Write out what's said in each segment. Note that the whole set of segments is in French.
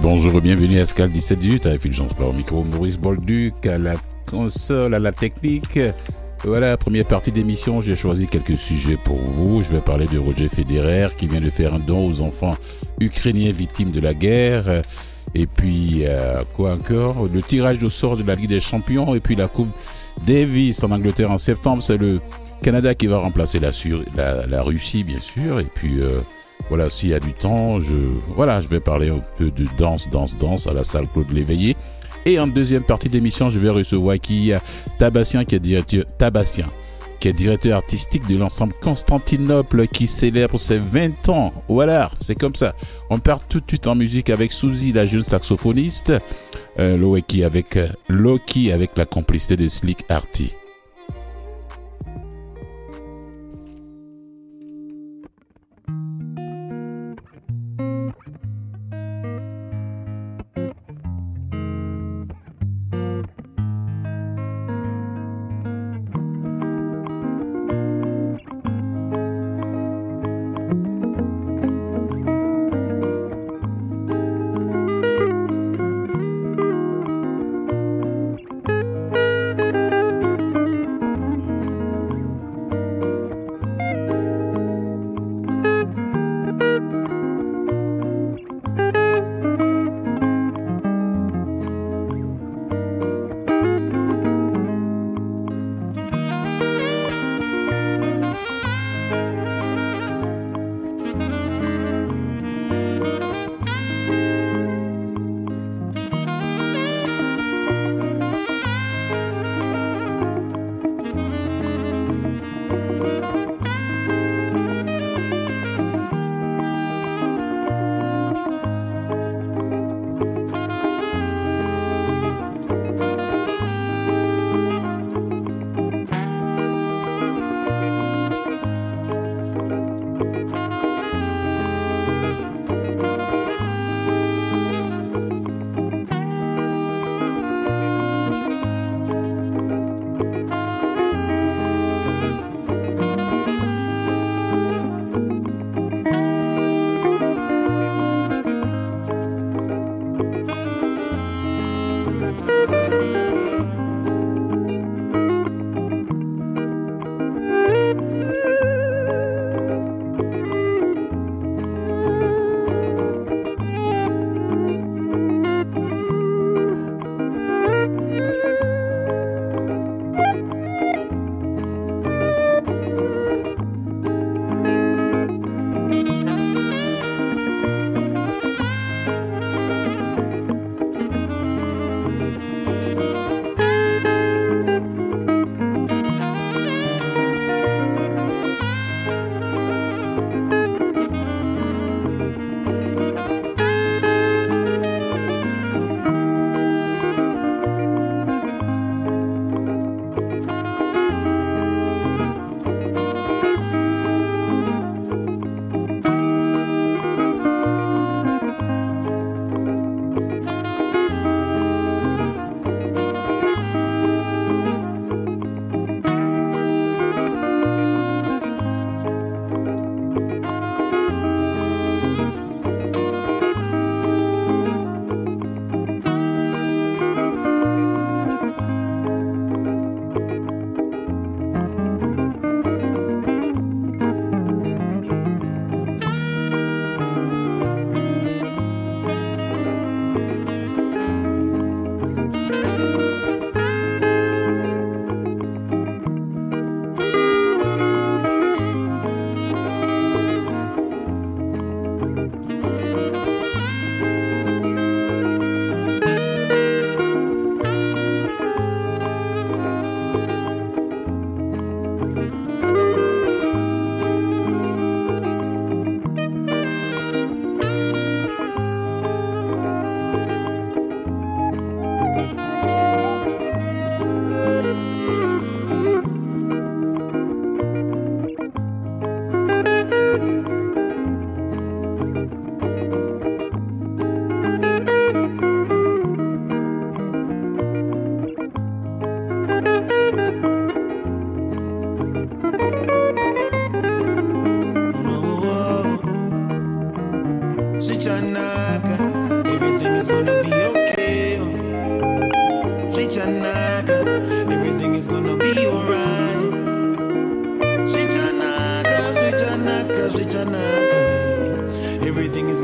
Bonjour et bienvenue à Scal 17-18 avec Fulgence par au micro, Maurice Bolduc à la console, à la technique. Voilà, première partie d'émission, j'ai choisi quelques sujets pour vous. Je vais parler de Roger Federer qui vient de faire un don aux enfants ukrainiens victimes de la guerre. Et puis, quoi encore? Le tirage au sort de la Ligue des Champions et puis la Coupe Davis en Angleterre en septembre. C'est le Canada qui va remplacer la Russie, bien sûr. Et puis, voilà, s'il y a du temps, je vais parler un peu de danse à la salle Claude Léveillé. Et en deuxième partie d'émission, je vais recevoir Tabassien, qui est directeur artistique de l'ensemble Constantinople, qui célèbre ses 20 ans. Voilà, c'est comme ça. On part tout de suite en musique avec Suzy, la jeune saxophoniste, Loki avec la complicité de Slick Arty.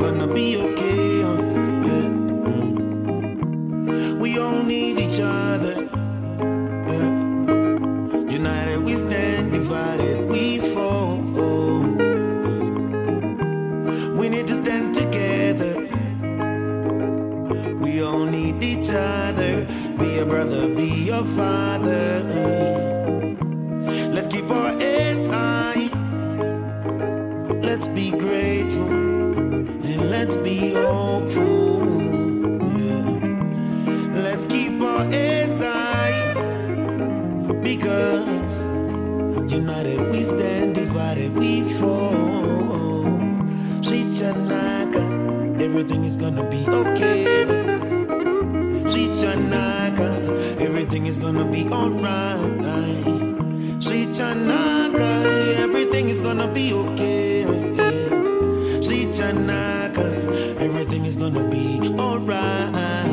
gonna be okay. Yeah. We all need each other. Yeah. United we stand, divided we fall. We need to stand together. We all need each other. Be a brother, be a father. Let's keep our heads high. Let's be grateful and let's be hopeful. Yeah. Let's keep our heads high, because united we stand, divided we fall. Shichanaka, everything is gonna be okay. Shichanaka, everything is gonna be alright. Shichanaka, everything is gonna be okay. Shichanaka, everything is gonna be alright.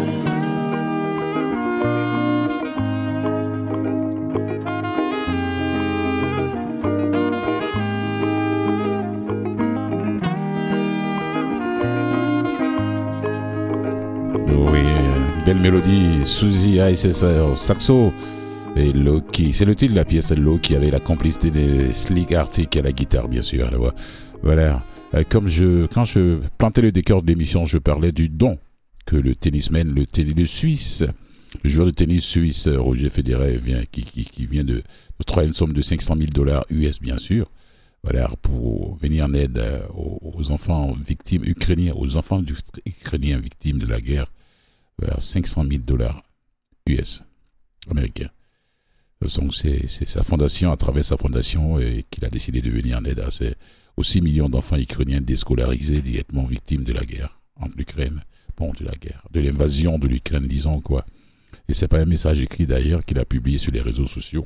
Belle mélodie, Suzy ISSR au saxo et Loki. C'est le titre de la pièce, Loki, avec la complicité de Slick Arctic à la guitare, bien sûr, à la voix. Voilà. Quand je plantais le décor de l'émission, je parlais du don que le tennisman, le Suisse, le joueur de tennis suisse, Roger Federer, qui vient de octroyer une somme de $500,000 US, bien sûr. Voilà, pour venir en aide aux enfants victimes ukrainiens, ukrainiens victimes de la guerre. Voilà, $500,000 US américains. Donc c'est sa fondation, à travers sa fondation, qu'il a décidé de venir en aide aux 6 millions d'enfants ukrainiens déscolarisés directement victimes de la guerre entre l'Ukraine. De l'invasion de l'Ukraine, disons quoi. Et c'est pas un message écrit d'ailleurs qu'il a publié sur les réseaux sociaux.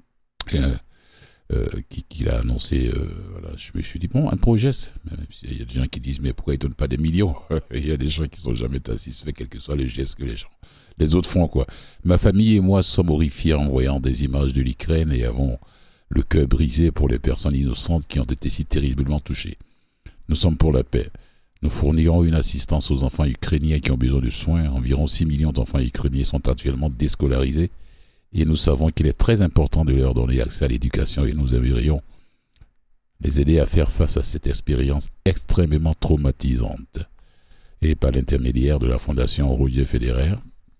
Qu'il a annoncé, voilà, je me suis dit, bon, un projet, il y a des gens qui disent, mais pourquoi ils ne donnent pas des millions? Il y a des gens qui ne sont jamais satisfaits, quel que soit le geste que les autres font, quoi. Ma famille et moi sommes horrifiés en voyant des images de l'Ukraine et avons le cœur brisé pour les personnes innocentes qui ont été si terriblement touchées. Nous sommes pour la paix. Nous fournirons une assistance aux enfants ukrainiens qui ont besoin de soins. Environ 6 millions d'enfants ukrainiens sont actuellement déscolarisés. Et nous savons qu'il est très important de leur donner accès à l'éducation et nous aimerions les aider à faire face à cette expérience extrêmement traumatisante. Et par l'intermédiaire de la Fondation Roger Federer,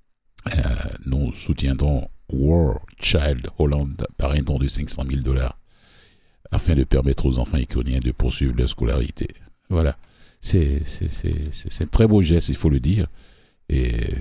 nous soutiendrons War Child Holland par un don de $500,000 afin de permettre aux enfants ukrainiens de poursuivre leur scolarité. Voilà, c'est un très beau geste, il faut le dire. Et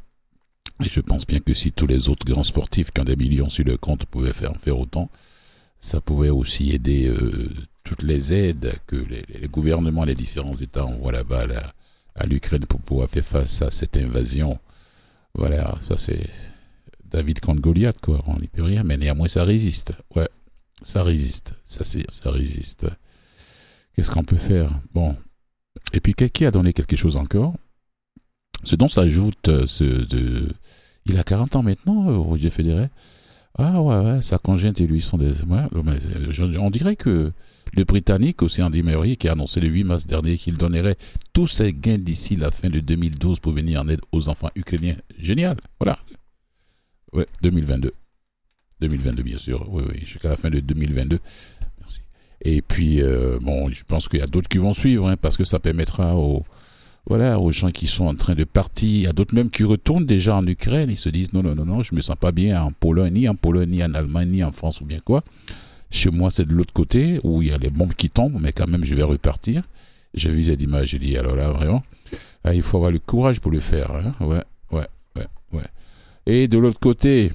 je pense bien que si tous les autres grands sportifs qui ont des millions sur le compte pouvaient en faire autant, ça pouvait aussi aider toutes les aides que les gouvernements, les différents États envoient là-bas à l'Ukraine pour pouvoir faire face à cette invasion. Voilà, ça c'est David contre Goliath, quoi. On n'y peut rien, mais néanmoins ça résiste. Ouais, ça résiste. Ça résiste. Qu'est-ce qu'on peut faire? Bon. Et puis qui a donné quelque chose encore? Ce dont s'ajoute il a 40 ans maintenant, Roger Federer. Ah ouais, sa conjointe et lui sont des... Ouais, on dirait que le Britannique, aussi Andy Murray, qui a annoncé le 8 mars dernier qu'il donnerait tous ses gains d'ici la fin de 2012 pour venir en aide aux enfants ukrainiens. Génial, voilà. Ouais, 2022. 2022, bien sûr. Oui, jusqu'à la fin de 2022. Merci. Et puis, bon, je pense qu'il y a d'autres qui vont suivre, hein, parce que ça permettra aux gens qui sont en train de partir. Il y a d'autres même qui retournent déjà en Ukraine. Ils se disent non, je me sens pas bien en Pologne, ni en Allemagne, ni en France ou bien quoi. Chez moi, c'est de l'autre côté où il y a les bombes qui tombent, mais quand même, je vais repartir. J'ai vu cette image, j'ai dit, alors là, vraiment, il faut avoir le courage pour le faire. Hein. Ouais. Et de l'autre côté,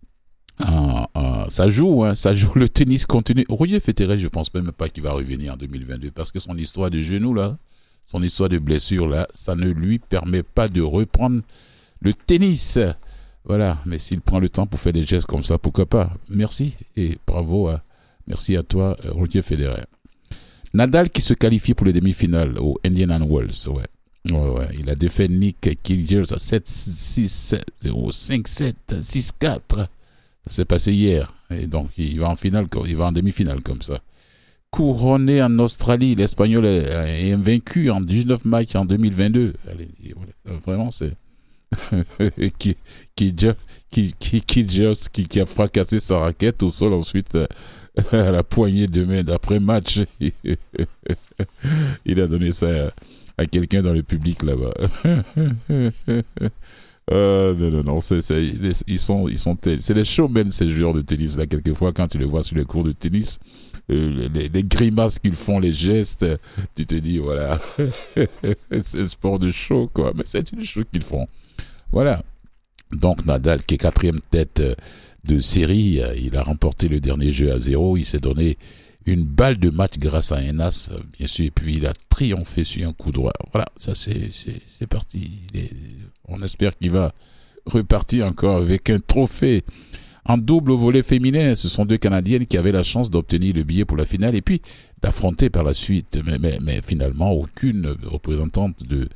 ça joue, le tennis continue. Roger Federer, je pense même pas qu'il va revenir en 2022 parce que son histoire de genou, là, son histoire de blessure, là, ça ne lui permet pas de reprendre le tennis. Voilà, mais s'il prend le temps pour faire des gestes comme ça, pourquoi pas? Merci et bravo, merci à toi, Roger Federer. Nadal qui se qualifie pour les demi-finales au Indian Wells, ouais. Il a défait Nick Kyrgios à 7-6, 0-5-7, 6-4. Ça s'est passé hier. Et donc, il va en demi-finale comme ça. couronné en Australie. L'Espagnol est invaincu en 19 matchs en 2022. Allez, voilà, vraiment, c'est qui a fracassé sa raquette au sol ensuite à la poignée de main d'après match. Il a donné ça à quelqu'un dans le public là-bas. Non, c'est des showmen, ces joueurs de tennis là. Quelquefois, quand tu les vois sur les cours de tennis, les grimaces qu'ils font, les gestes, tu te dis voilà, c'est un sport de show quoi. Mais c'est une show qu'ils font. Voilà. Donc Nadal, qui est 4e tête de série, il a remporté le dernier jeu à 0. Il s'est donné une balle de match grâce à un as, bien sûr, et puis il a triomphé sur un coup droit. Voilà, ça c'est parti. On espère qu'il va repartir encore avec un trophée. En double au volet féminin, ce sont 2 Canadiennes qui avaient la chance d'obtenir le billet pour la finale et puis d'affronter par la suite. Mais finalement, aucune représentante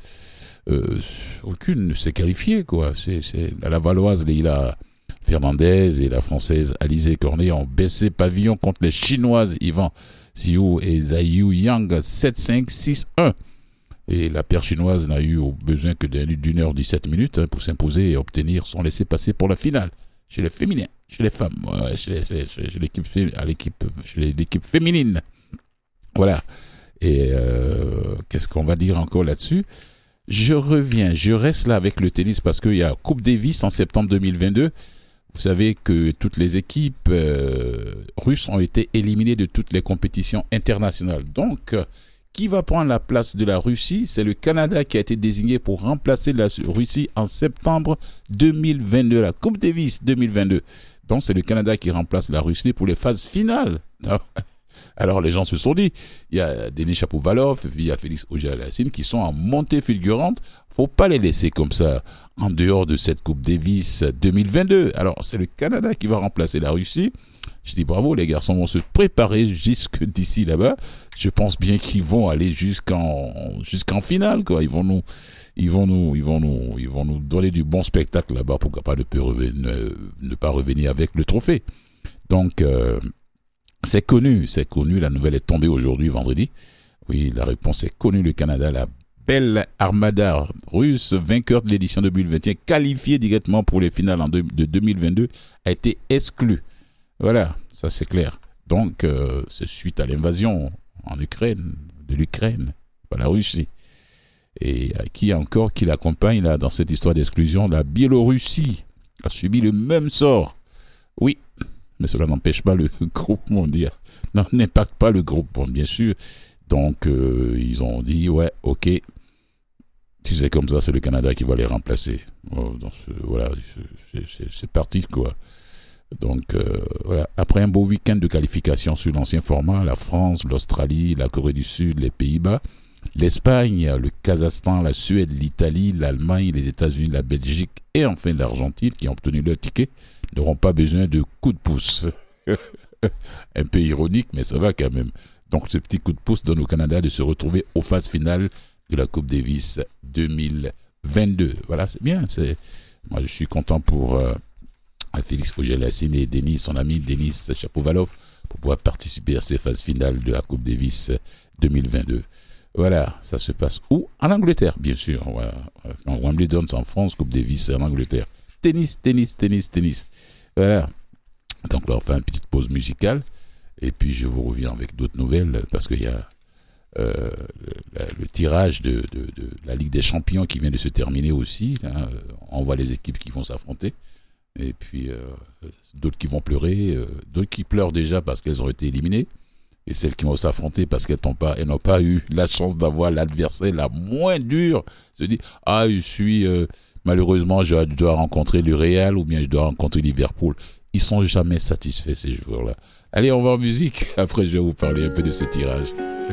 aucune ne s'est qualifiée, quoi. C'est la Valoise Leila Fernandez et la Française Alizé Cornet ont baissé pavillon contre les Chinoises Yvan Xiu et Zhaiyu Yang 7-5, 6-1. Et la paire chinoise n'a eu besoin que d'une heure 17 minutes pour s'imposer et obtenir son laissez-passer pour la finale. Chez les féminins, chez les femmes, chez l'équipe féminine. Voilà. Et qu'est-ce qu'on va dire encore là-dessus ? Je reste là avec le tennis parce qu'il y a Coupe Davis en septembre 2022. Vous savez que toutes les équipes russes ont été éliminées de toutes les compétitions internationales. Donc, qui va prendre la place de la Russie ? C'est le Canada qui a été désigné pour remplacer la Russie en septembre 2022, la Coupe Davis 2022. Donc, c'est le Canada qui remplace la Russie pour les phases finales. Alors, les gens se sont dit, il y a Denis Shapovalov, il y a Félix Auger-Aliassime qui sont en montée fulgurante. Faut pas les laisser comme ça en dehors de cette Coupe Davis 2022. Alors, c'est le Canada qui va remplacer la Russie. Je dis bravo, les garçons vont se préparer jusque d'ici là-bas. Je pense bien qu'ils vont aller jusqu'en finale, quoi. Ils vont nous donner du bon spectacle là-bas pour capable ne pas revenir avec le trophée. Donc, c'est connu, la nouvelle est tombée aujourd'hui, vendredi. Oui, la réponse est connue, le Canada, la belle armada russe, vainqueur de l'édition 2021, qualifiée directement pour les finales de 2022, a été exclue. Voilà, ça c'est clair. Donc, c'est suite à l'invasion de l'Ukraine par la Russie. Et qui l'accompagne là, dans cette histoire d'exclusion ? La Biélorussie a subi le même sort. Oui, mais cela n'empêche pas le groupe mondial. Non, n'impacte pas le groupe mondial, bien sûr. Donc, ils ont dit, ouais, ok, si c'est comme ça, c'est le Canada qui va les remplacer. Voilà, c'est parti, quoi. Donc, voilà. Après un beau week-end de qualification sur l'ancien format, la France, l'Australie, la Corée du Sud, les Pays-Bas, l'Espagne, le Kazakhstan, la Suède, l'Italie, l'Allemagne, les États-Unis, la Belgique et enfin l'Argentine qui ont obtenu leur ticket n'auront pas besoin de coups de pouce. Un peu ironique, mais ça va quand même. Donc, ce petit coup de pouce donne au Canada de se retrouver aux phases finales de la Coupe Davis 2022. Voilà, c'est bien. Moi, je suis content pour Félix Auger-Aliassime et Denis, son ami Denis Shapovalov, pour pouvoir participer à ces phases finales de la Coupe Davis 2022. Voilà, ça se passe où ? En Angleterre, bien sûr. Voilà. Wimbledon, c'est en France, Coupe Davis, c'est en Angleterre. Tennis. Voilà. Donc là, on fait une petite pause musicale. Et puis, je vous reviens avec d'autres nouvelles, parce qu'il y a le tirage de la Ligue des Champions qui vient de se terminer aussi. Là. On voit les équipes qui vont s'affronter. Et puis, d'autres qui vont pleurer. D'autres qui pleurent déjà parce qu'elles ont été éliminées. Et celles qui vont s'affronter parce qu'elles n'ont pas eu la chance d'avoir l'adversaire la moins dure. Se dit, malheureusement, je dois rencontrer le Real ou bien je dois rencontrer Liverpool. Ils sont jamais satisfaits, ces joueurs-là. Allez, on va en musique. Après, je vais vous parler un peu de ce tirage.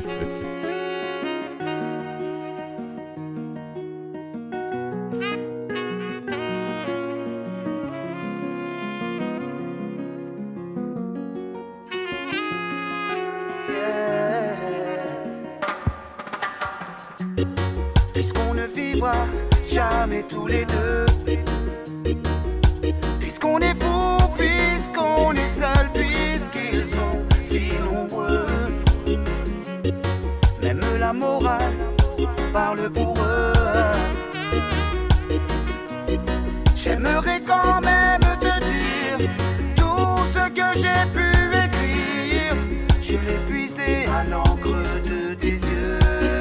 Puisqu'on ne vivra jamais tous les deux, puisqu'on est fous, puisqu'on est seuls, puisqu'ils sont si nombreux, parle pour eux. J'aimerais quand même te dire tout ce que j'ai pu écrire. Je l'ai puisé à l'encre de tes yeux.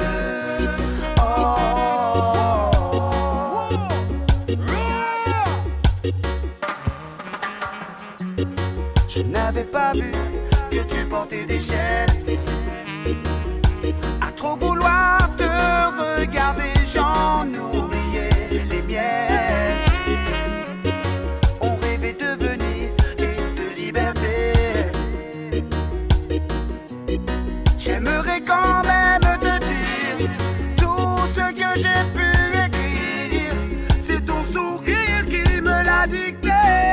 Je n'avais pas vu que tu portais des chaînes. À trop vouloir te regarder, j'en oubliais les miennes. On rêvait de Venise et de liberté. J'aimerais quand même te dire tout ce que j'ai pu écrire. C'est ton sourire qui me l'a dicté.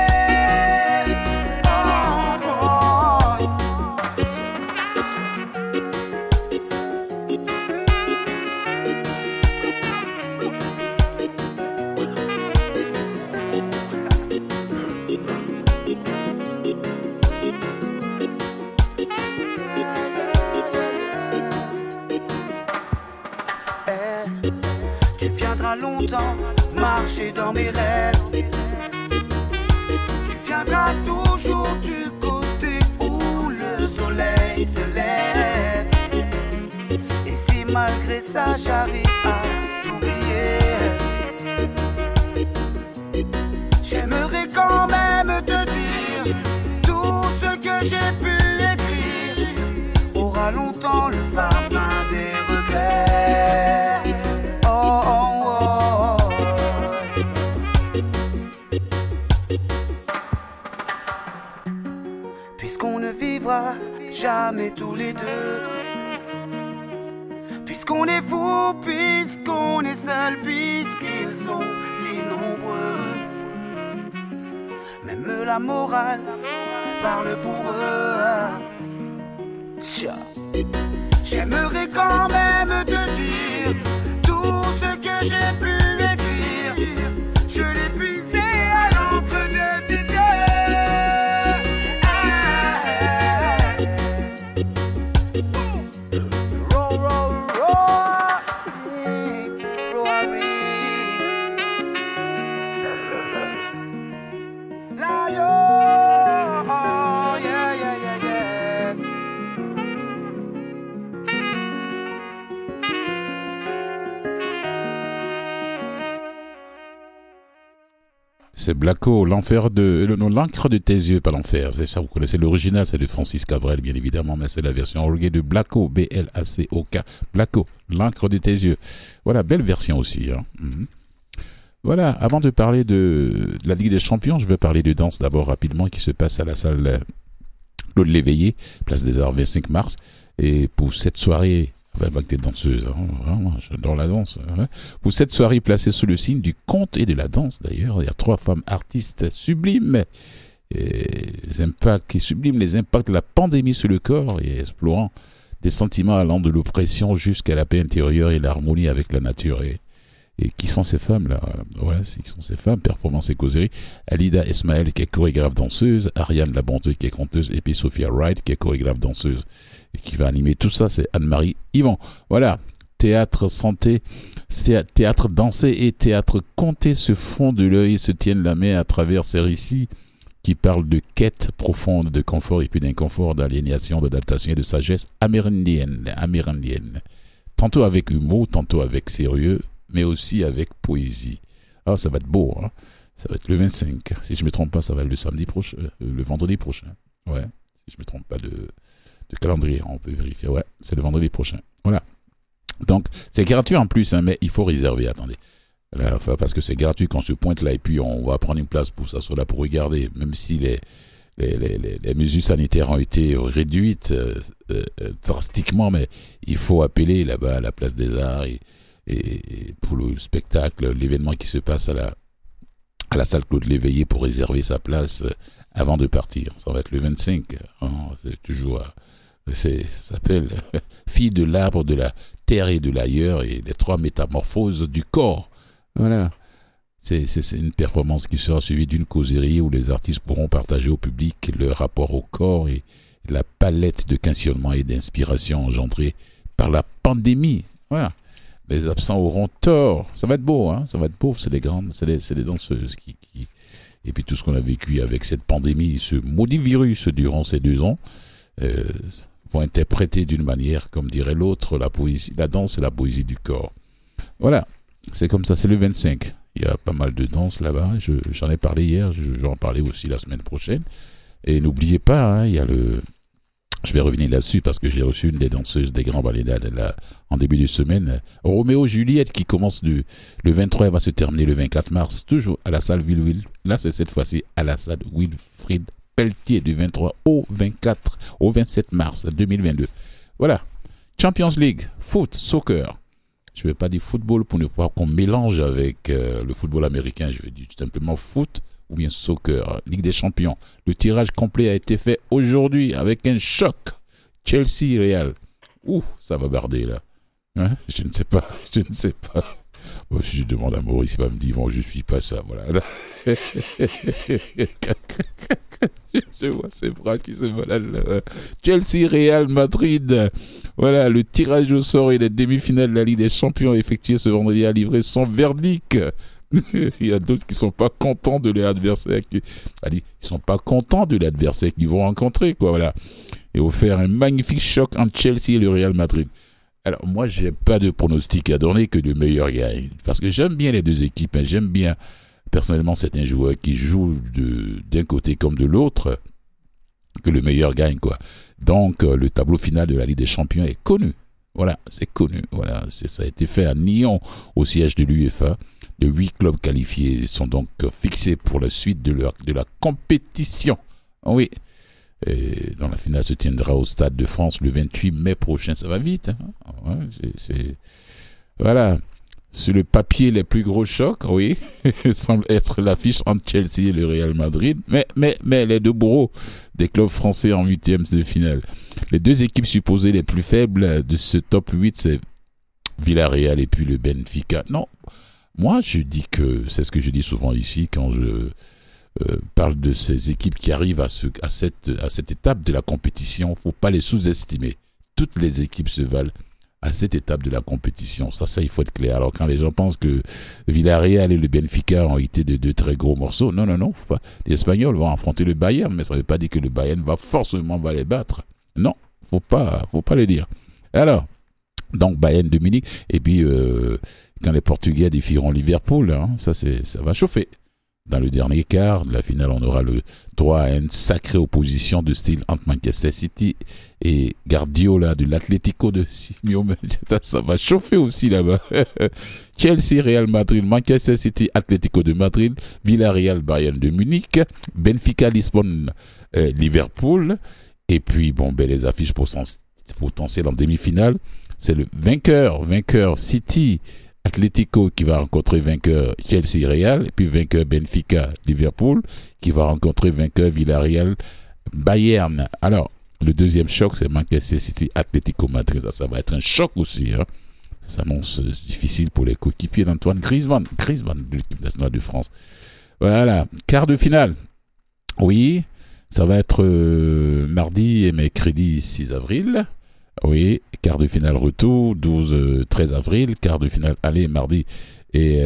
Longtemps marcher dans mes rêves. Tu viendras toujours du côté où le soleil se lève. Et si malgré ça j'arrive à t'oublier, j'aimerais quand même te dire tout ce que j'ai pu écrire aura longtemps le parfum des regrets. Puisqu'on ne vivra jamais tous les deux, puisqu'on est fou, puisqu'on est seul, puisqu'ils sont si nombreux, même la morale parle pour eux. Tcha. J'aimerais quand même te dire tout ce que j'ai pu écrire. Je l'ai puisé à l'encre de tes yeux. C'est Blacko, l'encre de tes yeux, pas l'enfer. C'est ça, vous connaissez l'original, c'est de Francis Cabrel, bien évidemment, mais c'est la version reggae de Blacko, B-L-A-C-O-K. Blacko, l'encre de tes yeux. Voilà, belle version aussi. Hein. Voilà, avant de parler de la Ligue des Champions, je vais parler de danse d'abord rapidement qui se passe à la salle Claude Léveillé, place des Arts, 25 mars. Et pour cette soirée, enfin, que t'es danseuse, hein, vraiment, j'adore la danse. Hein. Pour cette soirée placée sous le signe du conte et de la danse, d'ailleurs, il y a 3 femmes artistes sublimes, qui subliment les impacts de la pandémie sur le corps et explorant des sentiments allant de l'oppression jusqu'à la paix intérieure et l'harmonie avec la nature. Et qui sont ces femmes-là? Voilà, qui sont ces femmes? Performance et causerie. Alida Esmaël, qui est chorégraphe danseuse, Ariane Labonté, qui est conteuse, et puis Sophia Wright, qui est chorégraphe danseuse. Et qui va animer tout ça, c'est Anne-Marie Yvan. Voilà, théâtre santé, théâtre dansé et théâtre conté se font de l'œil et se tiennent la main à travers ces récits qui parlent de quête profonde, de confort et puis d'inconfort, d'aliénation, d'adaptation et de sagesse amérindienne. Tantôt avec humour, tantôt avec sérieux, mais aussi avec poésie. Ah, ça va être beau, hein? Ça va être le 25. Si je ne me trompe pas, ça va être le samedi prochain, le vendredi prochain. Ouais, si je ne me trompe pas de calendrier, on peut vérifier. Ouais, c'est le vendredi prochain. Voilà. Donc, c'est gratuit en plus, hein, mais il faut réserver, attendez. Là, enfin, parce que c'est gratuit quand on se pointe là, et puis on va prendre une place pour ça, soit là pour regarder, même si les mesures sanitaires ont été réduites drastiquement, mais il faut appeler là-bas à la place des Arts et pour le spectacle, l'événement qui se passe à la salle Claude Léveillé pour réserver sa place avant de partir. Ça va être le 25. Hein, c'est toujours... ça s'appelle Fille de l'arbre, de la terre et de l'ailleurs et les 3 métamorphoses du corps. Voilà. C'est une performance qui sera suivie d'une causerie où les artistes pourront partager au public leur rapport au corps et la palette de questionnements et d'inspiration engendrée par la pandémie. Voilà. Les absents auront tort. Ça va être beau, hein. Ça va être beau. C'est des grandes, c'est des danseuses qui... Et puis tout ce qu'on a vécu avec cette pandémie, ce maudit virus durant ces 2 ans, vont interpréter d'une manière, comme dirait l'autre, la poésie, la danse et la poésie du corps. Voilà. C'est comme ça. C'est le 25. Il y a pas mal de danses là-bas. J'en ai parlé hier. Je vais en parler aussi la semaine prochaine. Et n'oubliez pas, hein, il y a le... Je vais revenir là-dessus parce que j'ai reçu une des danseuses des Grands Ballets en début de semaine. Roméo Juliette qui commence le 23 et va se terminer le 24 mars, toujours à la salle Villeville. Là, c'est cette fois-ci à la salle Wilfrid Pelletier du 23 au 27 mars 2022. Voilà. Champions League, foot, soccer. Je ne vais pas dire football pour ne pas qu'on mélange avec le football américain. Je vais dire simplement foot ou bien soccer, Ligue des Champions. Le tirage complet a été fait aujourd'hui avec un choc. Chelsea-Real. Ouh, ça va barder là. Hein? Je ne sais pas. Bon, si je demande à Maurice, il va me dire, bon, je suis pas ça, voilà. Je vois ses bras qui se baladent. Chelsea-Real Madrid. Voilà, le tirage au sort et les demi-finales de la Ligue des Champions effectué ce vendredi a livré son verdict. Il y a d'autres qui sont pas contents de l'adversaire ils sont pas contents de l'adversaire qu'ils vont rencontrer, quoi, voilà. Et offert un magnifique choc entre Chelsea et le Real Madrid. Alors, moi, j'ai pas de pronostic à donner que le meilleur gagne. Parce que j'aime bien les deux équipes, hein. J'aime bien, personnellement, certains joueurs qui jouent d'un côté comme de l'autre, que le meilleur gagne, quoi. Donc, le tableau final de la Ligue des Champions est connu. Voilà, c'est connu. Voilà, ça a été fait à Nyon, au siège de l'UEFA. Les 8 clubs qualifiés sont donc fixés pour la suite de la compétition. Oui. Et dans la finale se tiendra au Stade de France le 28 mai prochain. Ça va vite. Hein? Ouais, voilà. Sur le papier, les plus gros chocs, oui, semble être l'affiche entre Chelsea et le Real Madrid. Mais les deux bourreaux des clubs français en 8e de finale. Les deux équipes supposées les plus faibles de ce top 8, c'est Villarreal et puis le Benfica. Non. Moi, je dis que, c'est ce que je dis souvent ici quand je parle de ces équipes qui arrivent à cette étape de la compétition. Il ne faut pas les sous-estimer. Toutes les équipes se valent à cette étape de la compétition. Ça, il faut être clair. Alors, quand les gens pensent que Villarreal et le Benfica ont été de deux très gros morceaux, non, faut pas. Les Espagnols vont affronter le Bayern, mais ça ne veut pas dire que le Bayern va forcément les battre. Non, faut pas le dire. Alors, donc Bayern de Munich, et puis quand les Portugais défieront Liverpool, hein, ça va chauffer. Dans le dernier quart de la finale, on aura le droit à une sacrée opposition de style entre Manchester City et Guardiola de l'Atlético de Simeone. Ça va chauffer aussi là-bas. Chelsea, Real Madrid, Manchester City, Atlético de Madrid, Villarreal, Bayern de Munich, Benfica, Lisbonne, Liverpool. Et puis, les affiches potentielles en demi-finale, c'est le vainqueur City, Atlético qui va rencontrer vainqueur Chelsea Real, et puis vainqueur Benfica Liverpool qui va rencontrer vainqueur Villarreal Bayern. Alors, le deuxième choc, c'est Manchester City Atlético Madrid. Ça va être un choc aussi. Hein. Ça s'annonce difficile pour les coéquipiers d'Antoine Griezmann de l'équipe nationale de France. Voilà, quart de finale. Oui, ça va être mardi et mercredi 6 avril. Oui, quart de finale retour, 13 avril, quart de finale aller mardi et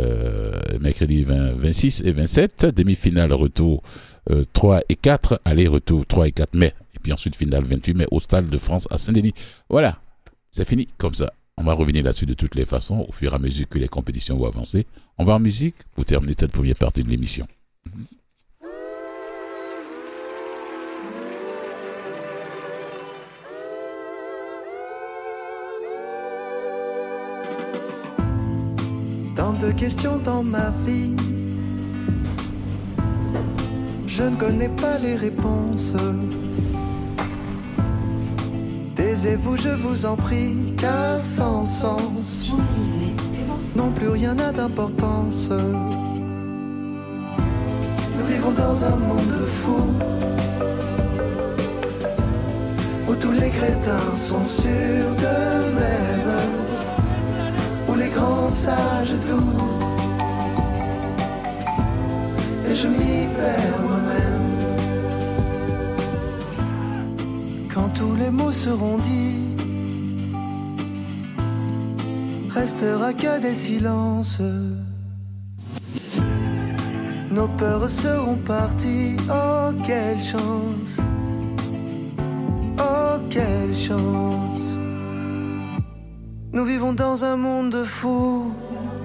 mercredi 26 et 27, demi-finale retour 3 et 4, aller-retour 3 et 4 mai, et puis ensuite finale 28 mai au Stade de France à Saint-Denis. Voilà, c'est fini comme ça. On va revenir là-dessus de toutes les façons au fur et à mesure que les compétitions vont avancer. On va en musique pour terminer cette première partie de l'émission. Tant de questions dans ma vie, je ne connais pas les réponses. Taisez-vous, je vous en prie, car sans sens, non plus rien n'a d'importance. Nous vivons dans un monde de fous, où tous les crétins sont sûrs d'eux-mêmes, où les grands sages doutent, et je m'y perds moi-même. Quand tous les mots seront dits, restera que des silences. Nos peurs seront parties, oh quelle chance, oh quelle chance. Nous vivons dans un monde de fous,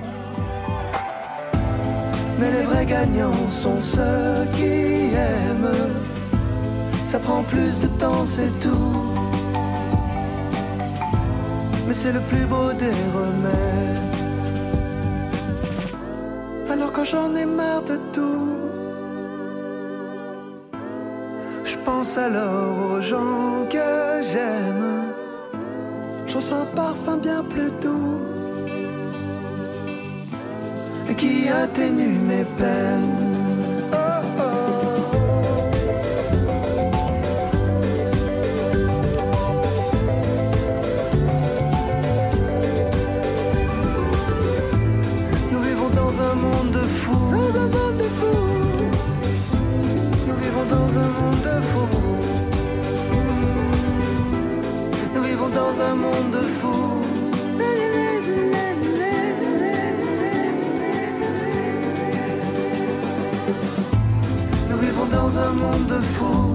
mais les vrais gagnants sont ceux qui aiment. Ça prend plus de temps, c'est tout, mais c'est le plus beau des remèdes. Alors quand j'en ai marre de tout, je pense alors aux gens que j'aime. J'en sens un parfum bien plus doux et qui atténue mes peines. Dans un monde de fous, nous vivons dans un monde de fous,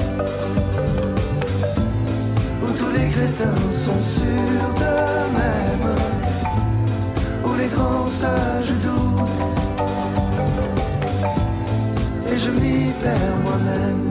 où tous les crétins sont sûrs d'eux-mêmes, où les grands sages doutent, et je m'y perds moi-même.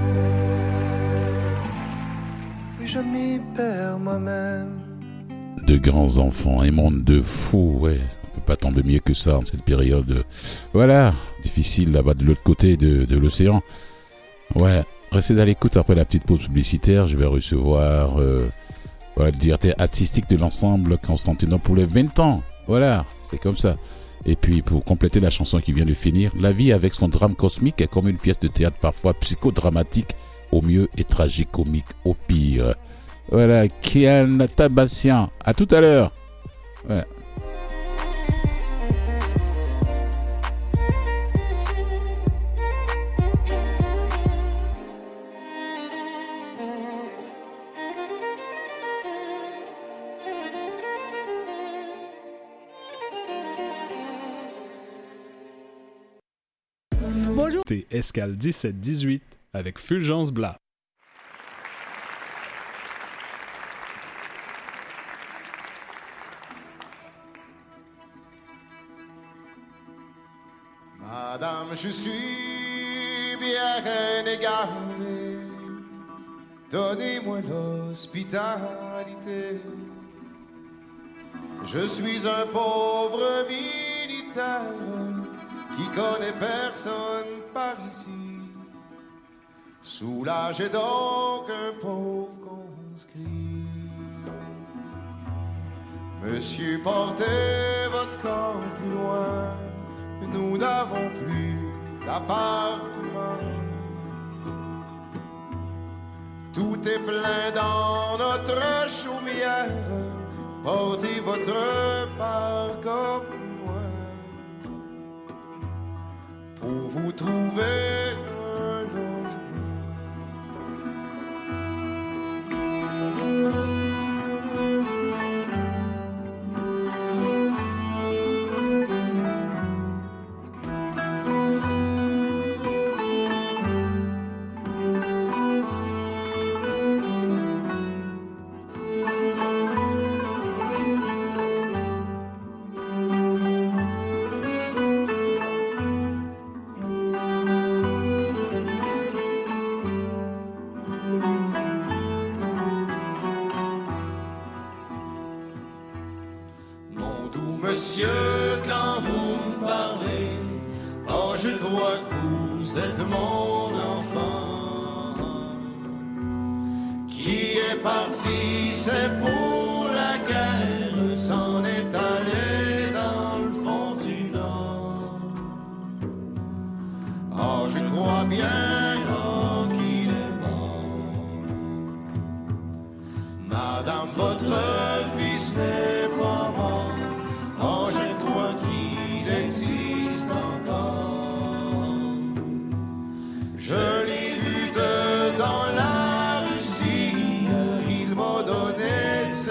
Je m'y perds moi-même. De grands enfants, un monde de fous, ouais, on peut pas tomber mieux que ça en cette période, voilà, difficile là-bas de l'autre côté de l'océan. Ouais, restez à l'écoute après la petite pause publicitaire, je vais recevoir voilà, le directeur artistique de l'ensemble Constantinople pour les 20 ans, voilà, c'est comme ça. Et puis pour compléter la chanson qui vient de finir, la vie avec son drame cosmique est comme une pièce de théâtre parfois psychodramatique au mieux et tragicomique au pire. Voilà, Kian Tabassian. À tout à l'heure. Ouais. Bonjour. T'es Escale 17-18 avec Fulgence Blas. Madame, je suis bien égaré, donnez-moi l'hospitalité. Je suis un pauvre militaire qui connaît personne par ici. Soulagez donc un pauvre conscrit. Monsieur, portez votre corps plus loin. Nous n'avons plus d'appartement. Tout est plein dans notre chaumière. Portez votre parc plus loin pour vous trouver un logement. Je l'ai vu dans la Russie, il m'a donné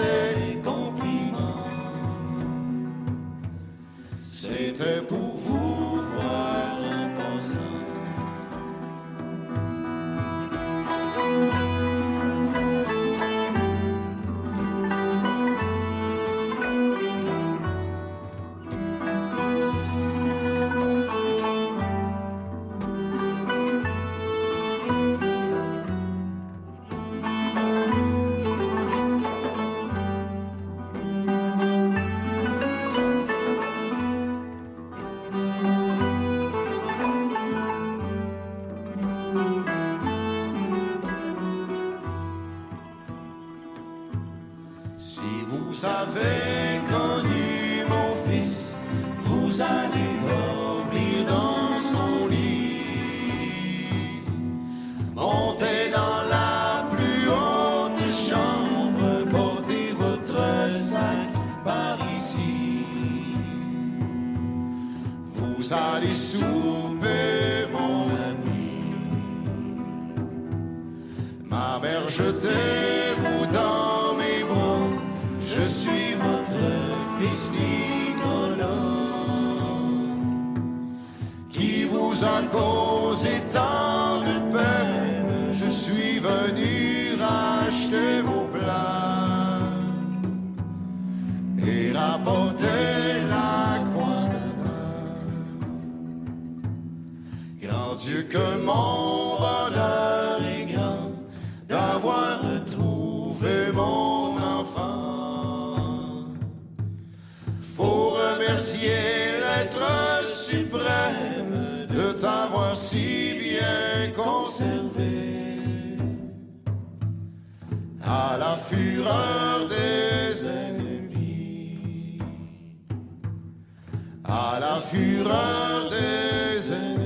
avez connu mon fils, vous allez dormir dans son lit. Montez dans la plus haute chambre, portez votre sac par ici. Vous allez souper, mon ami. Ma mère, jetez-vous dans mes bras. Je suis votre fils Nicolas, qui vous a causé tant de peine. Je suis venu racheter vos plats et rapporter la croix de bain. Grand Dieu, que mon bonheur est grand d'avoir retrouvé mon enfant. Faut remercier l'être suprême de t'avoir si bien conservé. À la fureur des ennemis, à la fureur des ennemis.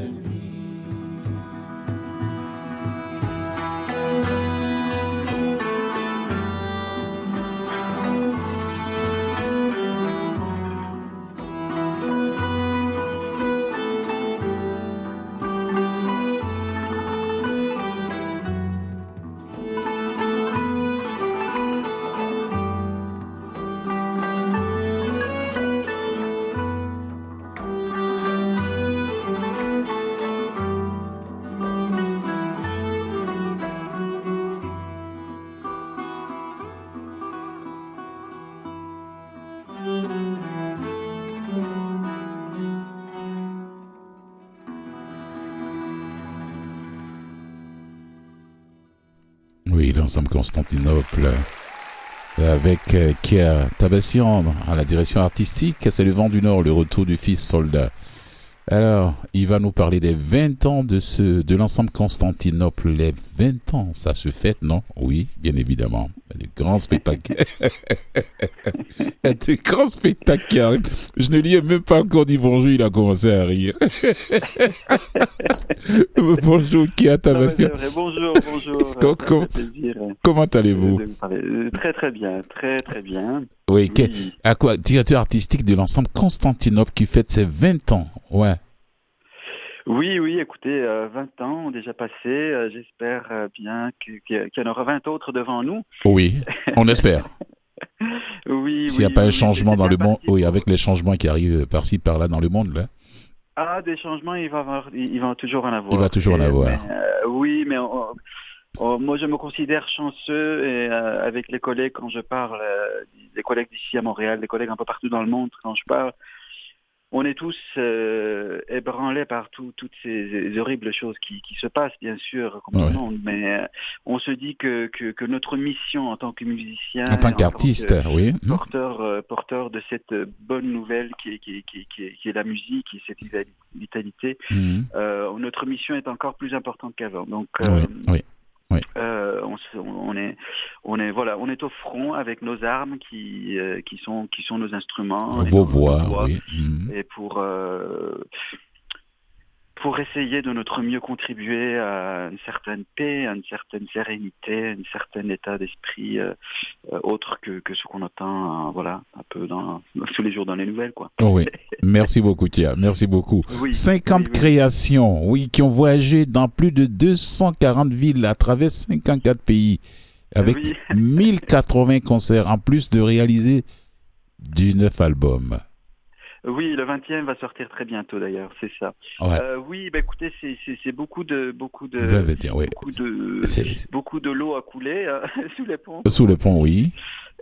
Oui, l'ensemble Constantinople, avec Kia Tabassian à la direction artistique. C'est le vent du Nord, le retour du fils soldat. Alors, il va nous parler des 20 ans de l'ensemble Constantinople. Les 20 ans, ça se fête, non? Oui, bien évidemment. Il y a de grands spectacles. Il y a de grands spectacles qui arrivent. Je ne lui ai même pas encore dit bonjour, il a commencé à rire. Bonjour, Kia Tabassian. Bonjour. Comment allez-vous? Très très bien, très très bien. Oui, à quoi? Directeur artistique de l'ensemble Constantinople qui fête ses 20 ans. Ouais. Oui, écoutez, 20 ans ont déjà passé. J'espère bien qu'il y en aura 20 autres devant nous. Oui, on espère. Oui. S'il n'y a pas un changement dans le monde, oui, pour... avec les changements qui arrivent par-ci, par-là dans le monde, là. Ah, des changements, il va toujours en avoir. Il va toujours en avoir. Oui, mais moi, je me considère chanceux et avec les collègues quand je parle, les collègues d'ici à Montréal, les collègues un peu partout dans le monde, quand je parle, on est tous ébranlés par toutes ces horribles choses qui se passent, bien sûr, comme tout le monde, mais on se dit que notre mission en tant que musicien, en tant qu'artiste, oui, porteur de cette bonne nouvelle qui est la musique et cette vitalité, notre mission est encore plus importante qu'avant. Donc, oui. On est au front avec nos armes qui sont nos instruments, vos voix, oui. Et pour essayer de notre mieux contribuer à une certaine paix, à une certaine sérénité, à un certain état d'esprit autre que ce qu'on entend un peu tous les jours dans les nouvelles, quoi. Oh oui. Merci beaucoup, Tia. Merci beaucoup. Oui, 50 créations, qui ont voyagé dans plus de 240 villes à travers 54 pays, avec 1080 concerts, en plus de réaliser 19 albums. Oui, le 20e va sortir très bientôt d'ailleurs, c'est ça. Ouais. Écoutez, c'est beaucoup de l'eau à couler sous les ponts. Sous le pont, oui.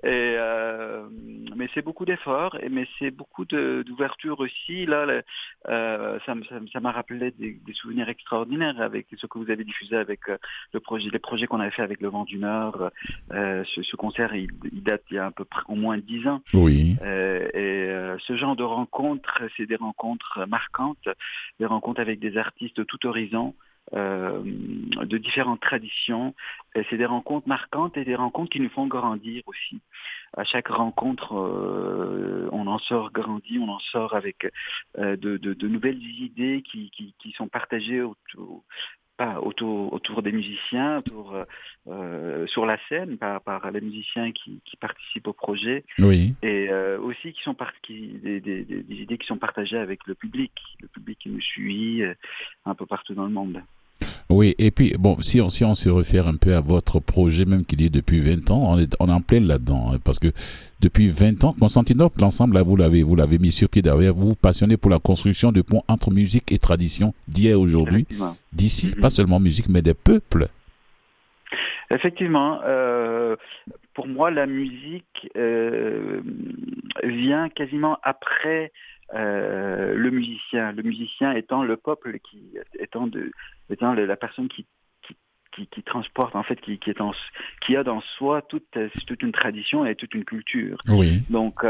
Mais c'est beaucoup d'efforts, mais c'est beaucoup d'ouverture aussi. Là, ça m'a rappelé des souvenirs extraordinaires avec ce que vous avez diffusé avec les projets qu'on avait fait avec Le Vent du Nord. Ce concert, il date il y a à peu près au moins 10 ans. Oui. Ce genre de rencontres, c'est des rencontres marquantes, des rencontres avec des artistes de tout horizon. de différentes traditions. Et c'est des rencontres marquantes et des rencontres qui nous font grandir aussi. À chaque rencontre, on en sort grandi, on en sort avec de nouvelles idées qui sont partagées autour des musiciens, sur la scène par les musiciens qui participent au projet, Oui. et aussi qui sont des idées qui sont partagées avec le public qui nous suit un peu partout dans le monde. Oui, et puis, bon, si on se réfère un peu à votre projet, même qui est depuis 20 ans, on est en plein là-dedans, hein, parce que depuis 20 ans, Constantinople, l'ensemble, là, vous l'avez mis sur pied derrière, vous vous passionnez pour la construction de ponts entre musique et tradition d'hier et aujourd'hui, d'ici, pas seulement musique, mais des peuples. Effectivement, pour moi, la musique vient quasiment après le musicien étant le peuple, étant la personne qui transporte, en fait, qui a dans soi toute une tradition et toute une culture. Oui. Donc,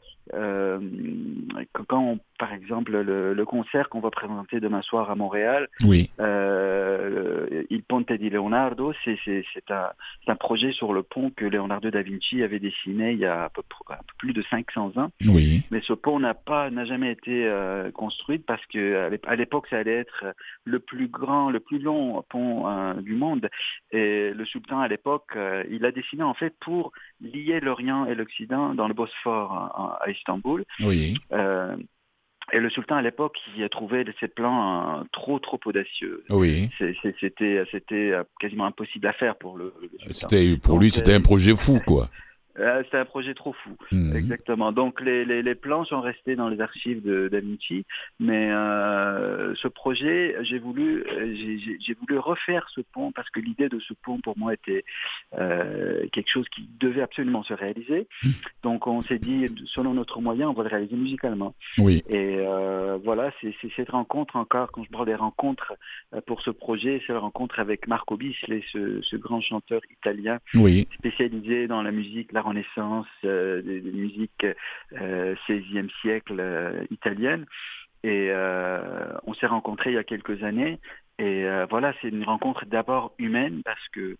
par exemple, le concert qu'on va présenter demain soir à Montréal, oui. Il Ponte di Leonardo, c'est un projet sur le pont que Leonardo da Vinci avait dessiné il y a un peu plus de 500 ans. Oui. Mais ce pont n'a jamais été construit parce que à l'époque, ça allait être le plus long pont du monde. Et le sultan, à l'époque, il a dessiné en fait pour lier l'Orient et l'Occident dans le Bosphore à Istanbul. Oui. Et le sultan, à l'époque, il a trouvé ces plans trop audacieux. Oui. C'était quasiment impossible à faire pour le sultan. C'était un projet fou, quoi. C'était un projet trop fou, exactement. Donc les plans sont restés dans les archives de Da Vinci, mais ce projet, j'ai voulu refaire ce pont parce que l'idée de ce pont pour moi était quelque chose qui devait absolument se réaliser. Donc on s'est dit, selon notre moyen, on va le réaliser musicalement. Oui. Et voilà, c'est cette rencontre encore, quand je parle des rencontres pour ce projet, c'est la rencontre avec Marco Bisle, ce grand chanteur italien, oui, spécialisé dans la musique, la Renaissance, des musiques 16e siècle italienne. Et on s'est rencontrés il y a quelques années. Et voilà, c'est une rencontre d'abord humaine parce que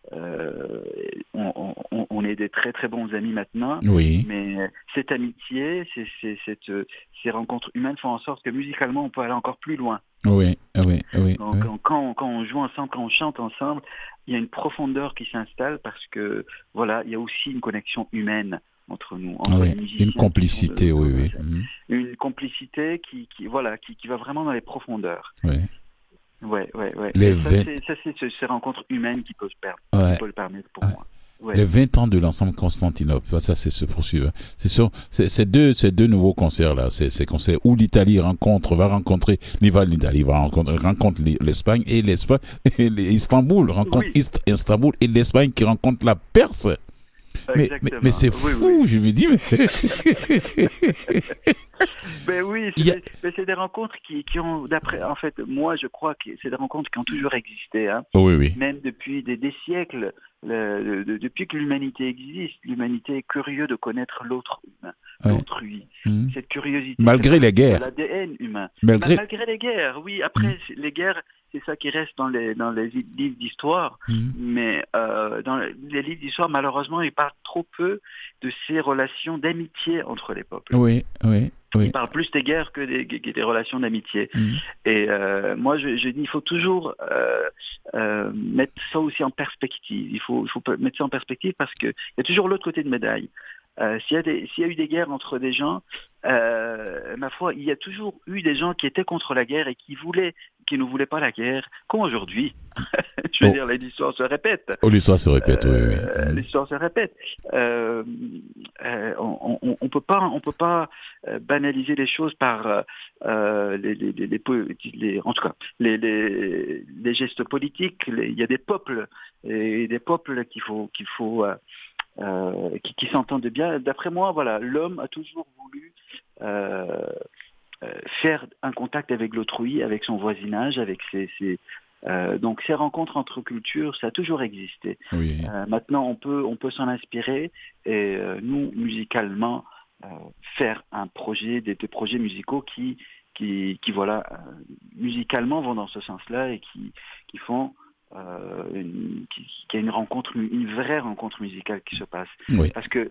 on est des très très bons amis maintenant. Oui. Mais cette amitié, ces rencontres humaines font en sorte que musicalement on peut aller encore plus loin. Oui, oui, oui. Donc quand on joue ensemble, quand on chante ensemble, il y a une profondeur qui s'installe parce que voilà, il y a aussi une connexion humaine entre nous, entre les musiciens. Une complicité, oui. Une complicité qui va vraiment dans les profondeurs. Oui. Ouais. C'est ces rencontres humaines qui peuvent le permettre pour moi. Ouais. Les 20 ans de l'ensemble Constantinople, ça c'est se poursuivre. Ces deux nouveaux concerts là, ces concerts où l'Italie rencontre l'Espagne et Istanbul rencontre Istanbul et l'Espagne qui rencontre la Perse. Mais c'est fou, je me dis. C'est des rencontres qui ont, en fait, moi je crois que c'est des rencontres qui ont toujours existé. Hein. Oui. Même depuis des siècles, depuis que l'humanité existe, l'humanité est curieuse de connaître l'autrui. Cette curiosité. Malgré les guerres. L'ADN humain. Malgré les guerres, oui. Après, les guerres, c'est ça qui reste dans les livres d'histoire. Mais dans les livres d'histoire, malheureusement, ils parlent trop peu de ces relations d'amitié entre les peuples. Oui. Ils parlent plus des guerres que des relations d'amitié. Et moi, je dis, il faut toujours mettre ça aussi en perspective. Il faut mettre ça en perspective parce qu'il y a toujours l'autre côté de médaille. S'il y a eu des guerres entre des gens, ma foi, il y a toujours eu des gens qui étaient contre la guerre et qui ne voulaient pas la guerre, comme aujourd'hui. Je veux dire, l'histoire se répète. L'histoire se répète, oui. L'histoire se répète. On peut pas banaliser les choses par en tout cas les gestes politiques. Il y a des peuples et des peuples qu'il faut qui s'entendent bien. D'après moi, voilà, l'homme a toujours voulu faire un contact avec l'autrui, avec son voisinage, avec donc ces rencontres entre cultures, ça a toujours existé. Oui. Maintenant, on peut s'en inspirer et nous, musicalement, faire un projet, des projets musicaux qui voilà, musicalement vont dans ce sens-là et qui font qu'il y a une vraie rencontre musicale qui se passe. Oui. Parce que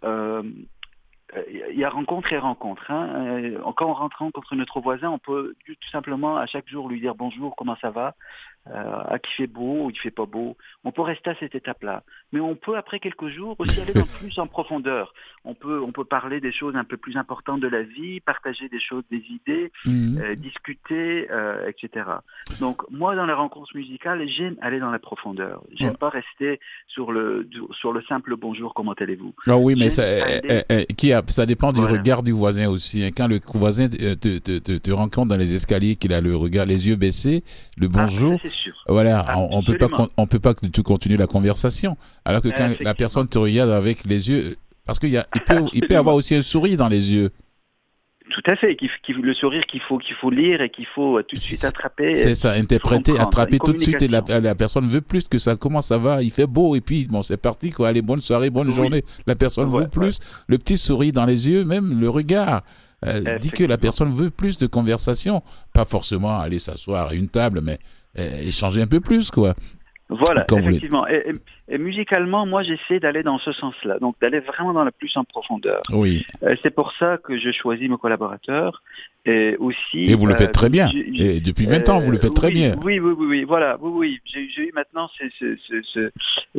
il y a rencontre et rencontre. Hein. Quand on rencontre notre voisin, on peut tout simplement à chaque jour lui dire bonjour, comment ça va, qu'il fait beau ou il fait pas beau. On peut rester à cette étape-là. Mais on peut après quelques jours aussi aller plus en profondeur. On peut parler des choses un peu plus importantes de la vie, partager des choses, des idées, discuter, etc. Donc moi dans les rencontres musicales, j'aime aller dans la profondeur. J'aime pas rester sur le simple bonjour, comment allez-vous. Ah oui, mais ça dépend du regard du voisin aussi. Quand le voisin te rencontre dans les escaliers, qu'il a le regard, les yeux baissés, le bonjour, c'est sûr. Voilà, on peut pas tu continuer la conversation. Alors que quand la personne te regarde avec les yeux, parce qu'il peut avoir aussi un sourire dans les yeux. Tout à fait, le sourire qu'il faut lire et qu'il faut tout de suite attraper. C'est ça, interpréter, attraper tout de suite, et la personne veut plus que ça. Comment ça va? Il fait beau, et puis bon, c'est parti, quoi. Allez, bonne soirée, bonne journée. La personne veut plus. Le petit sourire dans les yeux, même le regard, dit que la personne veut plus de conversation. Pas forcément aller s'asseoir à une table, mais échanger un peu plus, quoi. Voilà, effectivement. Et musicalement, moi, j'essaie d'aller dans ce sens-là, donc d'aller vraiment dans le plus en profondeur. Oui. C'est pour ça que je choisis mes collaborateurs. Et aussi. Et vous le faites très bien. Et depuis 20 ans, vous le faites très bien. Oui. Voilà. Oui. J'ai eu maintenant ce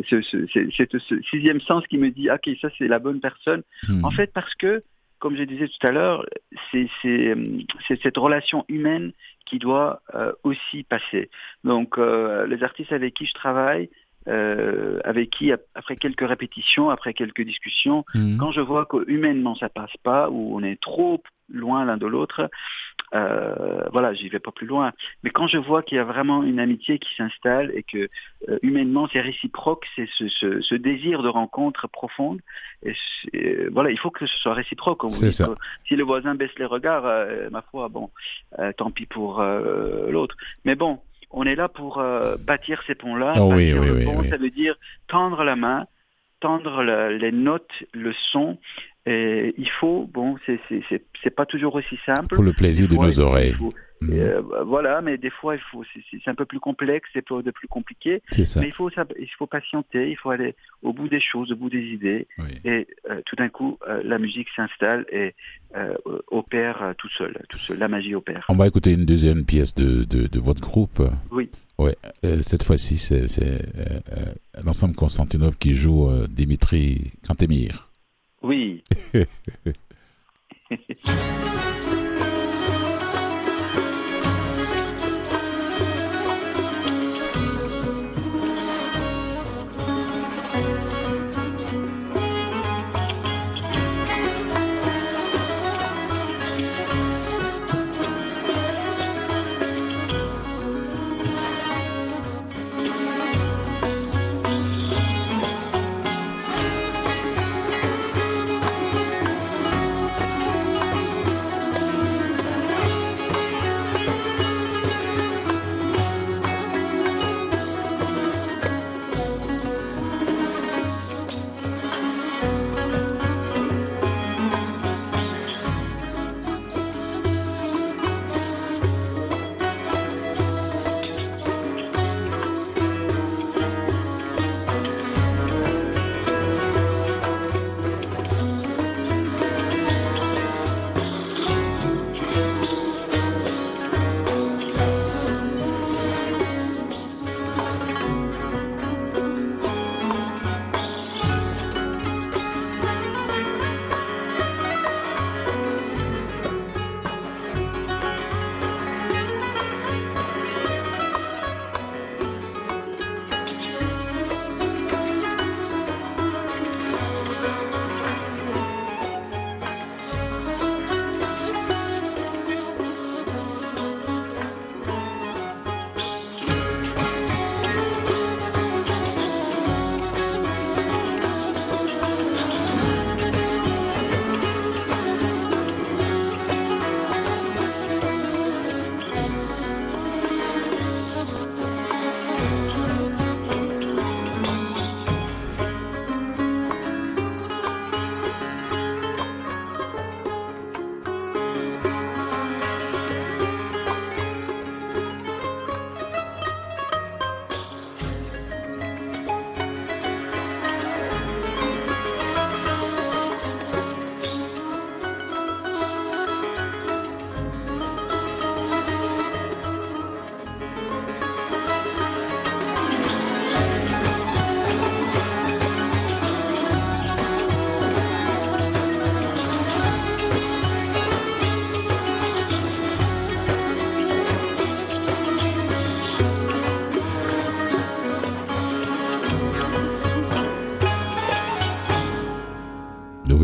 sixième sens qui me dit, ok, ça c'est la bonne personne. En fait, parce que, comme je disais tout à l'heure, c'est cette relation humaine qui doit aussi passer. Donc, les artistes avec qui je travaille, avec qui, après quelques répétitions, après quelques discussions, quand je vois qu'humainement ça passe pas, ou on est trop loin l'un de l'autre, voilà, j'y vais pas plus loin. Mais quand je vois qu'il y a vraiment une amitié qui s'installe et que humainement c'est réciproque, c'est ce désir de rencontre profonde. Et voilà, il faut que ce soit réciproque. Comme vous dites, si le voisin baisse les regards, ma foi, bon, tant pis pour l'autre. Mais bon, on est là pour bâtir ces ponts-là. Oui. Ça veut dire tendre la main, tendre les notes, le son. Et il faut, bon, c'est pas toujours aussi simple. Pour le plaisir de nos oreilles. Voilà, mais des fois, c'est un peu plus complexe, c'est un peu plus compliqué. C'est ça. Mais il faut patienter, il faut aller au bout des choses, au bout des idées. Oui. Et tout d'un coup, la musique s'installe et opère tout seul. La magie opère. On va écouter une deuxième pièce de votre groupe. Oui. Ouais. Cette fois-ci, c'est l'ensemble Constantinople qui joue Dimitri Cantemir. Oui.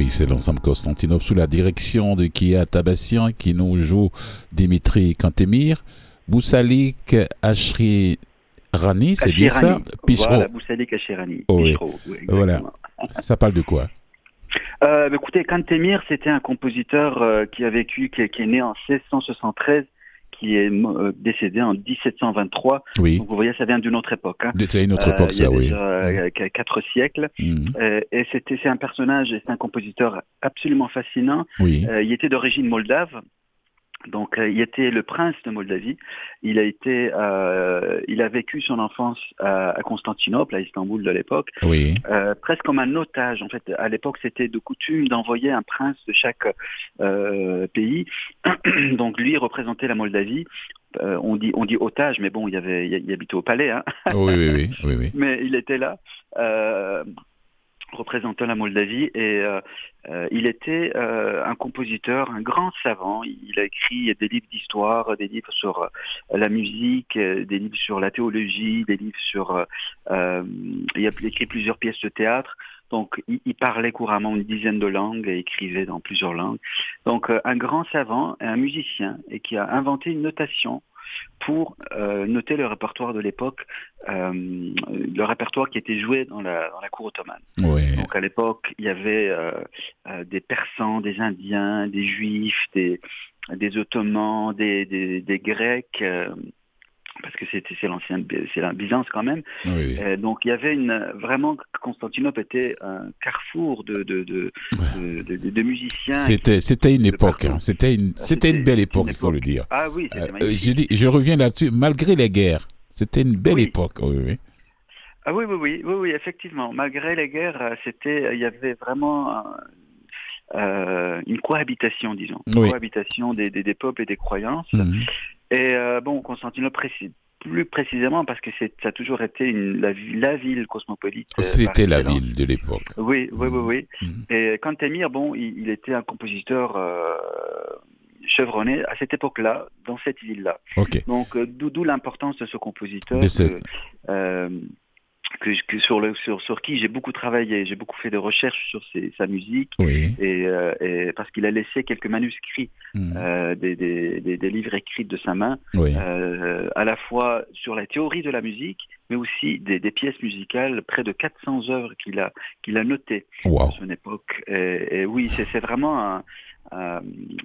Oui, c'est l'ensemble Constantinople sous la direction de Kia Tabassian qui nous joue Dimitri Cantemir, Boussalik Rani, c'est bien ça? Pichero. Voilà, Boussalik Rani. Oh, oui. Voilà. Ça parle de quoi? Écoutez, Cantemir, c'était un compositeur qui a vécu, qui est né en 1673, qui est décédé en 1723. Oui. Donc vous voyez, ça vient d'une autre époque. Hein. C'est une autre époque, ça, oui. 4 siècles. Et c'est un personnage, c'est un compositeur absolument fascinant. Oui. Il était d'origine moldave. Donc, il était le prince de Moldavie. Il a vécu son enfance à Constantinople, à Istanbul de l'époque, oui. Presque comme un otage. En fait, à l'époque, c'était de coutume d'envoyer un prince de chaque pays. Donc, lui représentait la Moldavie. On dit otage, mais bon, il habitait au palais. Hein. Oui. Mais il était là. Représentant la Moldavie et il était un compositeur, un grand savant. Il a écrit des livres d'histoire, des livres sur la musique, des livres sur la théologie, des livres sur... il a écrit plusieurs pièces de théâtre. Donc, il parlait couramment une dizaine de langues et écrivait dans plusieurs langues. Donc, un grand savant et un musicien et qui a inventé une notation pour noter le répertoire de l'époque, le répertoire qui était joué dans la cour ottomane. Ouais. Donc à l'époque, il y avait des Persans, des Indiens, des Juifs, des Ottomans, des Grecs, parce que c'est la Byzance quand même. Oui. Donc il y avait vraiment, Constantinople était un carrefour de musiciens. C'était une époque, hein. C'était une belle époque, il faut le dire. Ah oui, c'était magnifique. Je reviens là-dessus, malgré les guerres, c'était une belle époque. Oui. Ah oui, effectivement. Malgré les guerres, il y avait vraiment une cohabitation, disons. Une cohabitation des peuples et des croyances. Et Constantinople, plus précisément, parce que ça a toujours été la ville cosmopolite. C'était la ville de l'époque. Oui. Et Cantemir, il était un compositeur chevronné à cette époque-là, dans cette ville-là. Okay. Donc, d'où l'importance de ce compositeur sur qui j'ai beaucoup travaillé, j'ai beaucoup fait de recherches sur sa musique, et parce qu'il a laissé quelques manuscrits, des livres écrits de sa main, à la fois sur la théorie de la musique, mais aussi des pièces musicales, près de 400 œuvres qu'il a notées à son époque. Et oui, c'est vraiment un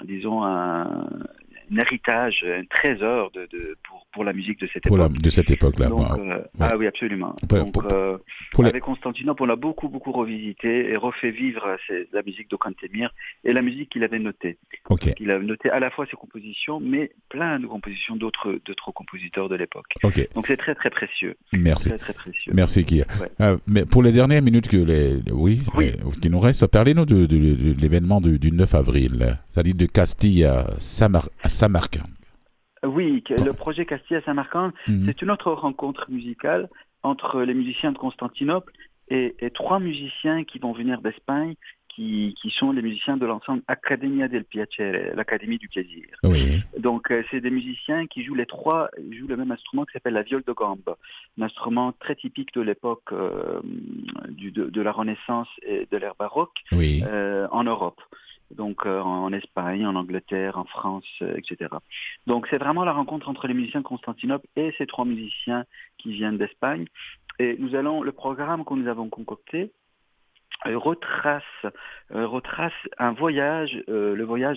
héritage, un trésor pour la musique de cette époque. De cette époque-là. Donc, ah oui, absolument. Avec Constantinople, on a beaucoup revisité et refait vivre la musique de Cantemir et la musique qu'il avait notée. Okay. Il a noté à la fois ses compositions, mais plein de compositions d'autres compositeurs de l'époque. Okay. Donc c'est très très précieux. Merci. Très, très précieux. Merci, Kia. Ouais. Mais pour les dernières minutes qui nous restent, parlez-nous de l'événement du 9 avril, c'est-à-dire de Castille à Samarcande. Oui, le projet Castille à Samarcande, c'est une autre rencontre musicale entre les musiciens de Constantinople et 3 musiciens qui vont venir d'Espagne, qui sont les musiciens de l'ensemble Accademia del Piacere, l'Académie du plaisir. Oui. Donc c'est des musiciens qui jouent jouent le même instrument qui s'appelle la viole de gambe, un instrument très typique de l'époque de la Renaissance et de l'ère baroque en Europe. Donc en Espagne, en Angleterre, en France, etc. Donc c'est vraiment la rencontre entre les musiciens de Constantinople et ces 3 musiciens qui viennent d'Espagne. Et le programme que nous avons concocté retrace un voyage, le voyage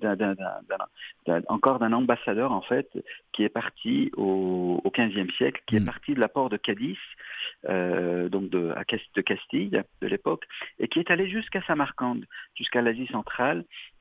d'un ambassadeur en fait, qui est parti au XVe siècle, qui est parti de la port de Cadiz, donc de Castille de l'époque, et qui est allé jusqu'à Samarcande, jusqu'à l'Asie centrale,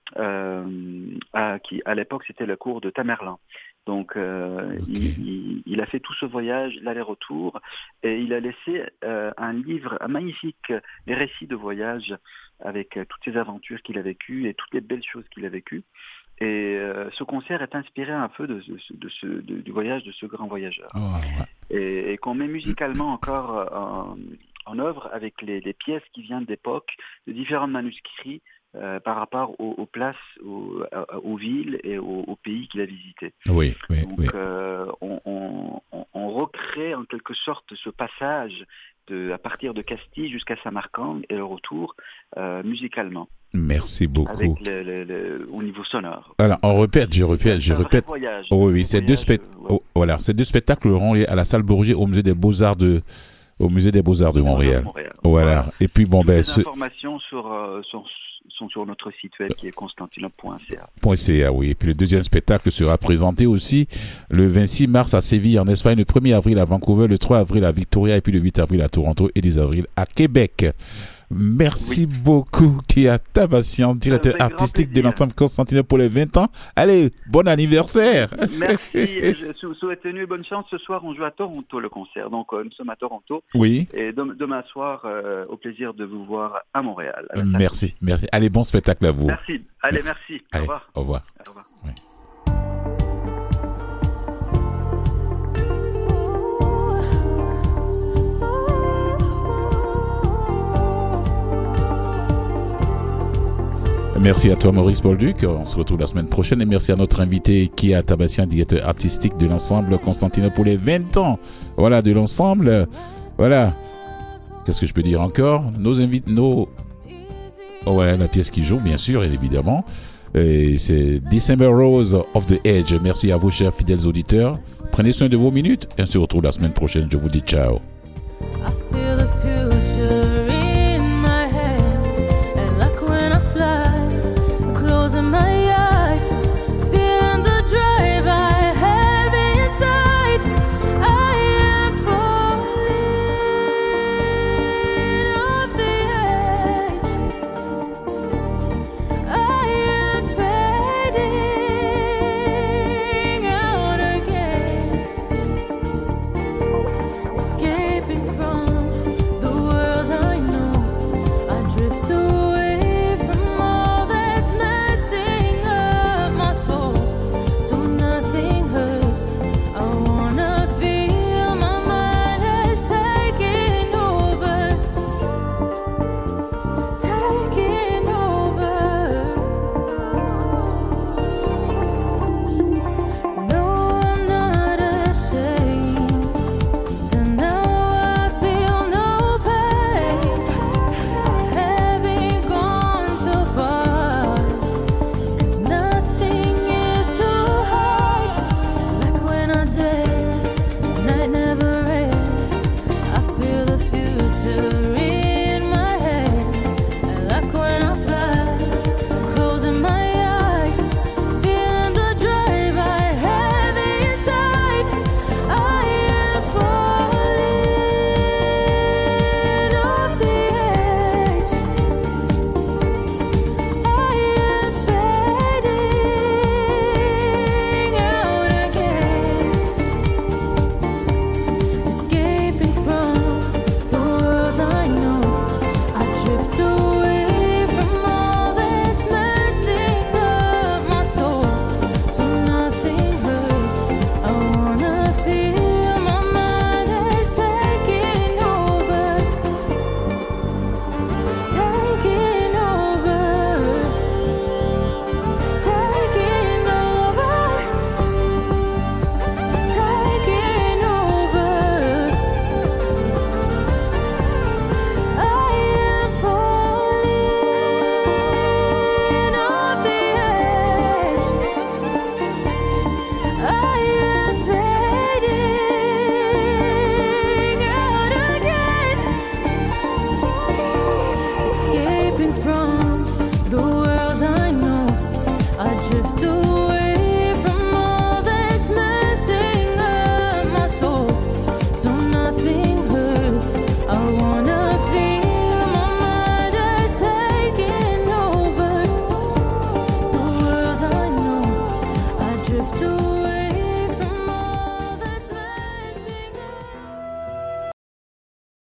qui à l'époque c'était la cour de Tamerlan. Donc il a fait tout ce voyage, l'aller-retour, et il a laissé un livre, un magnifique récit de voyage avec toutes ces aventures qu'il a vécues et toutes les belles choses qu'il a vécues. Et ce concert est inspiré un peu du voyage de ce grand voyageur. Et qu'on met musicalement encore en œuvre avec les pièces qui viennent d'époque, de différents manuscrits, par rapport aux places, aux villes et aux pays qu'il a visités. Donc, on recrée en quelque sorte ce passage à partir de Castille jusqu'à Samarcande et le retour musicalement. Merci beaucoup. Avec au niveau sonore. Voilà, je répète. Voyage, Oh oui, ces deux spectacles auront lieu à la salle Bourget au musée des Beaux-Arts de Montréal. Voilà. Et puis bon, les informations sont sur notre site web qui est constantinople.ca. Oui. Et puis le deuxième spectacle sera présenté aussi le 26 mars à Séville en Espagne, le 1er avril à Vancouver, le 3 avril à Victoria et puis le 8 avril à Toronto et le 10 avril à Québec. Merci beaucoup, Kia Tabassian, directeur artistique de l'ensemble Constantinople pour les 20 ans. Allez, bon anniversaire. Merci, je souhaite une bonne chance. Ce soir, on joue à Toronto le concert, donc nous sommes à Toronto. Oui. Et demain soir, au plaisir de vous voir à Montréal. Merci. Allez, bon spectacle à vous. Merci. Allez, merci. Allez, au revoir. Au revoir. Oui. Merci à toi Maurice Bolduc, on se retrouve la semaine prochaine et merci à notre invité Kia Tabassian, directeur artistique de l'ensemble Constantinople pour les 20 ans. Voilà, de l'ensemble. Voilà. Qu'est-ce que je peux dire encore? La pièce qui joue, bien sûr, évidemment. Et c'est December Rose of the Edge. Merci à vous, chers fidèles auditeurs. Prenez soin de vos minutes et on se retrouve la semaine prochaine. Je vous dis ciao.